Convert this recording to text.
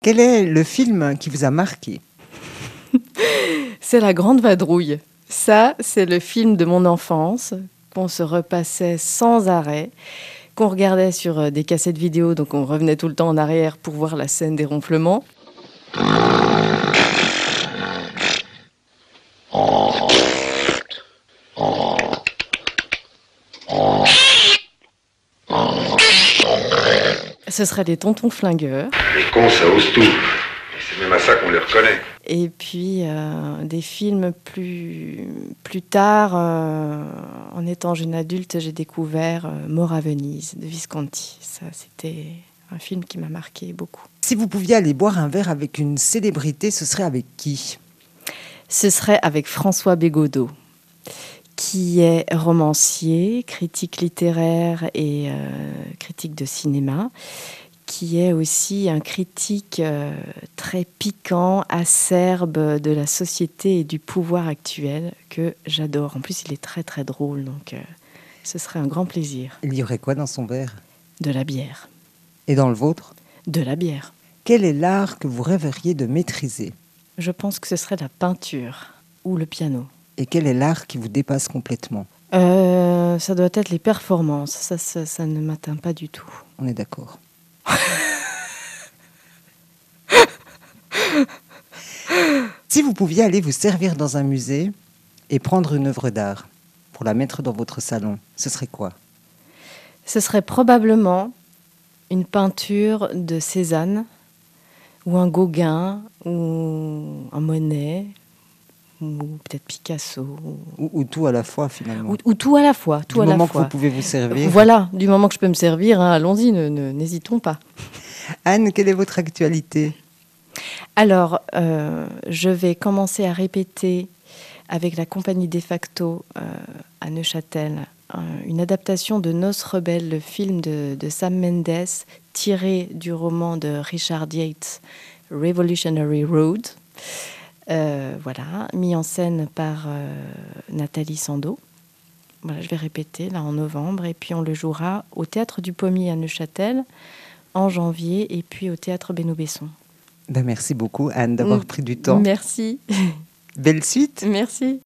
Quel est le film qui vous a marqué? C'est La Grande Vadrouille. Ça, c'est le film de mon enfance qu'on se repassait sans arrêt, qu'on regardait sur des cassettes vidéo, donc on revenait tout le temps en arrière pour voir la scène des ronflements. Ce serait des tontons flingueurs. Les cons, ça ose tout. Et c'est même à ça qu'on les reconnaît. Et puis des films plus tard, en étant jeune adulte, j'ai découvert Mort à Venise de Visconti. Ça, c'était un film qui m'a marqué beaucoup. Si vous pouviez aller boire un verre avec une célébrité, ce serait avec qui? Ce serait avec François Bégodeau, qui est romancier, critique littéraire et critique de cinéma, qui est aussi un critique très piquant, acerbe de la société et du pouvoir actuel, que j'adore. En plus, il est très très drôle, donc ce serait un grand plaisir. Il y aurait quoi dans son verre? De la bière. Et dans le vôtre? De la bière. Quel est l'art que vous rêveriez de maîtriser? Je pense que ce serait la peinture ou le piano. Et quel est l'art qui vous dépasse complètement? Ça doit être les performances. Ça ne m'atteint pas du tout. On est d'accord. Si vous pouviez aller vous servir dans un musée et prendre une œuvre d'art pour la mettre dans votre salon, ce serait quoi? Ce serait probablement une peinture de Cézanne ou un Gauguin ou un Monet ou peut-être Picasso. Ou tout à la fois, finalement. Ou tout à la fois. Du moment que vous pouvez vous servir. Voilà, du moment que je peux me servir, hein, allons-y, n'hésitons pas. Anne, quelle est votre actualité? Alors, je vais commencer à répéter avec la compagnie De Facto à Neuchâtel une adaptation de Nos Rebelles, le film de Sam Mendes, tiré du roman de Richard Yates, Revolutionary Road. Voilà, mis en scène par Nathalie Sando. Voilà, je vais répéter là en novembre et puis on le jouera au Théâtre du Pommier à Neuchâtel en janvier et puis au Théâtre Benoît-Besson. Merci beaucoup Anne d'avoir pris du temps. Merci. Belle suite. Merci.